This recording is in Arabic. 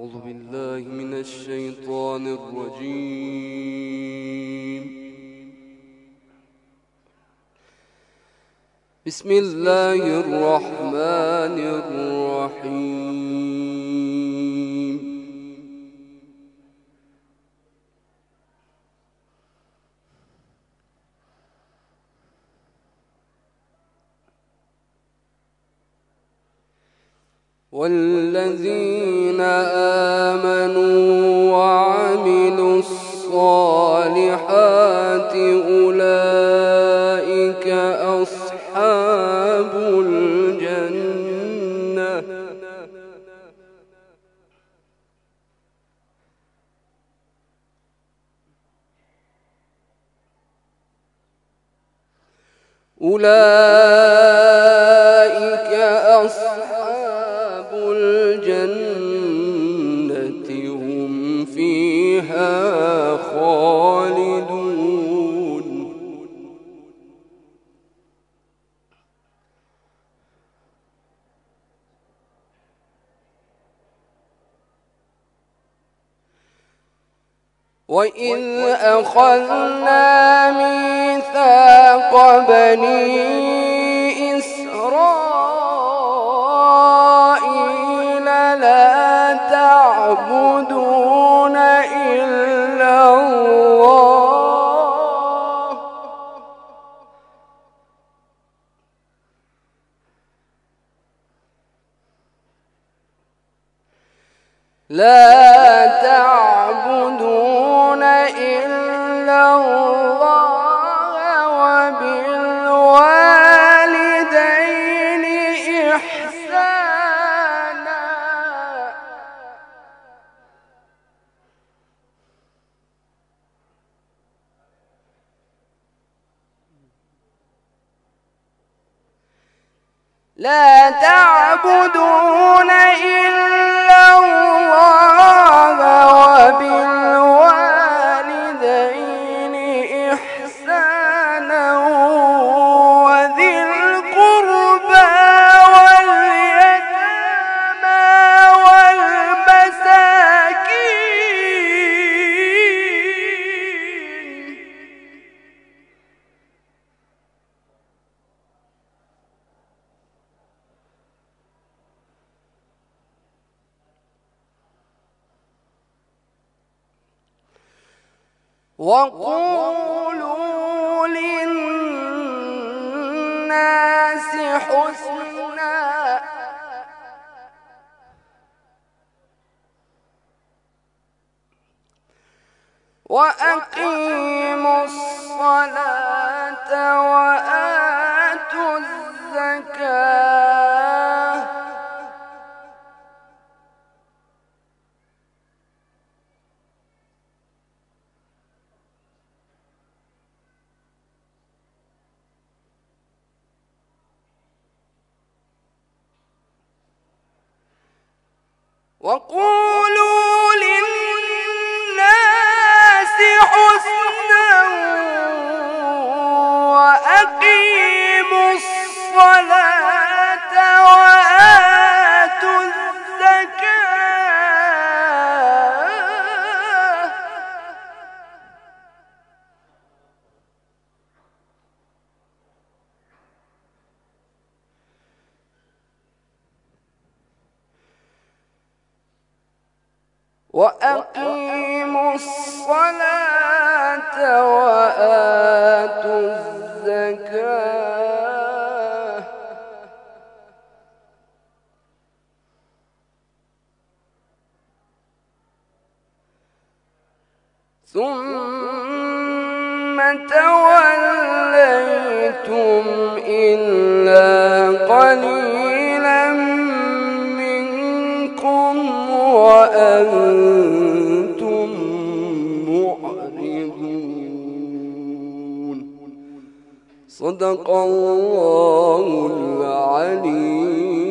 أعوذ بالله من الشيطان الرجيم. بسم الله الرحمن الرحيم. والذين آمنوا وعملوا الصالحات أولئك أصحاب الجنة هم فيها خالدون. وإذ أخذنا ميثاق بني إسرائيل لا تعبدون إلا الله وبالوالدين إحسانا لا تعبدون إلا الله وبالوالدين إحسانا وذي القربى واليتامى والمساكين وقولوا للناس حسنا وأقيموا الصلاة وآتوا الزكاة وقولوا للناس حسنا وأقيموا الصلاة وآتوا الزكاة وأقيموا الصلاة وآتوا الزكاة ثم توليتم إلا قليلا منكم وأنتم معرضون. صدق الله العليم.